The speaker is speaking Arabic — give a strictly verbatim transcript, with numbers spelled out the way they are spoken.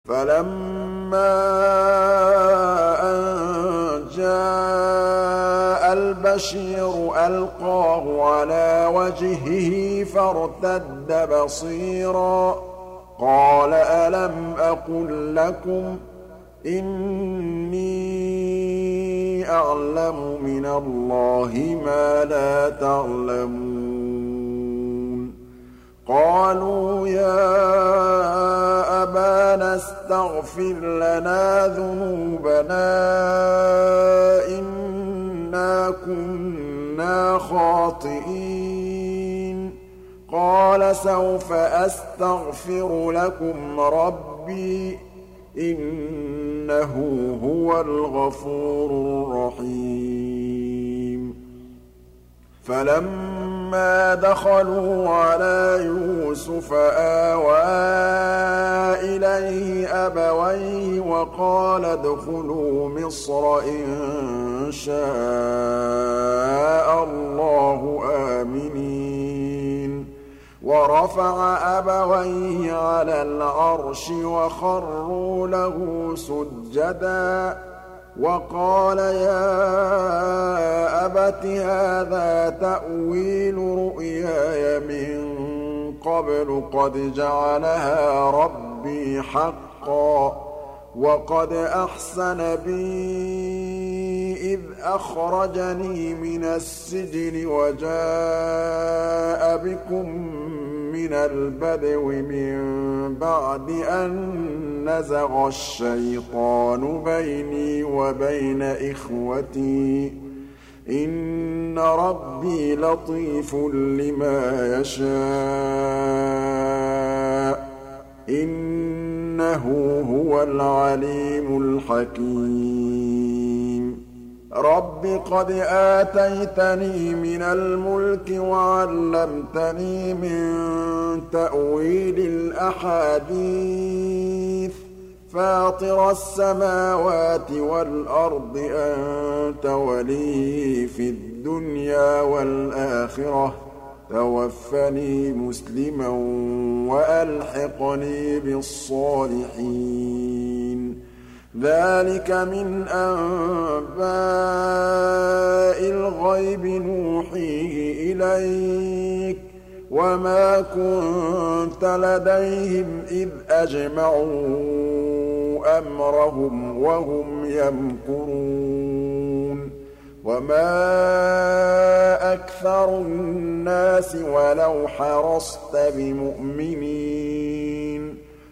فَلَمَّا أَن جَاءَ الْبَشِيرُ أَلْقَاهُ عَلَىٰ وَجْهِهِ فَارْتَدَّ بَصِيرًا ۖ قَالَ أَلَمْ أَقُل لَّكُمْ إِنِّي أَعْلَمُ مِنَ اللَّهِ مَا لَا تَعْلَمُونَ قَالُوا يَا أَبَانَا اسْتَغْفِرْ لَنَا ذُنُوبَنَا إِنَّا كُنَّا خَاطِئِينَ قَالَ سَوْفَ أَسْتَغْفِرُ لَكُمْ رَبِّي إِنَّهُ هُوَ الْغَفُورُ الرَّحِيمُ فَلَمَّا دَخَلُوا عَلَىٰ يُوسُفَ آوَىٰ إِلَيْهِ أَبَوَيْهِ وَقَالَ ادْخُلُوا مِصْرَ إِن شَاءَ اللَّهُ آمِنِينَ وَرَفَعَ أَبَوَيْهِ عَلَى الْعَرْشِ وَخَرُّوا لَهُ سُجَّدًا وَقَالَ يَا أَبَتِ هَٰذَا تَأْوِيلُ رُؤْيَايَ مِن قَبْلُ قَدْ جَعَلَهَا رَبِّي حَقًّا وَقَدْ أَحْسَنَ بِي إِذْ أَخْرَجَنِي مِنَ السِّجْنِ وَجَاءَ بِكُم مِّنَ الْبَدْوِ مِن بَعْدِ أَن نَّزَغَ الشَّيْطَانُ بَيْنِي وَبَيْنَ إِخْوَتِي ۚ إِنَّ رَبِّي لَطِيفٌ لِّمَا يَشَاءُ ۚ إِنَّهُ هُوَ الْعَلِيمُ الْحَكِيمُ رَبِّ قَدْ آتَيْتَنِي مِنَ الْمُلْكِ وَعَلَّمْتَنِي مِن تَأْوِيلِ الْأَحَادِيثِ فَاطِرَ السَّمَاوَاتِ وَالْأَرْضِ أَنتَ وَلِيِّي فِي الدُّنْيَا وَالْآخِرَةِ ۖ تَوَفَّنِي مُسْلِمًا وَأَلْحِقْنِي بِالصَّالِحِينَ ذَٰلِكَ مِنْ أَنبَاءِ الْغَيْبِ نُوحِيهِ إِلَيْكَ ۖ وَمَا كُنتَ لَدَيْهِمْ إِذْ أَجْمَعُوا أَمْرَهُمْ وَهُمْ يَمْكُرُونَ وَمَا أَكْثَرُ النَّاسِ وَلَوْ حَرَصْتَ بِمُؤْمِنِينَ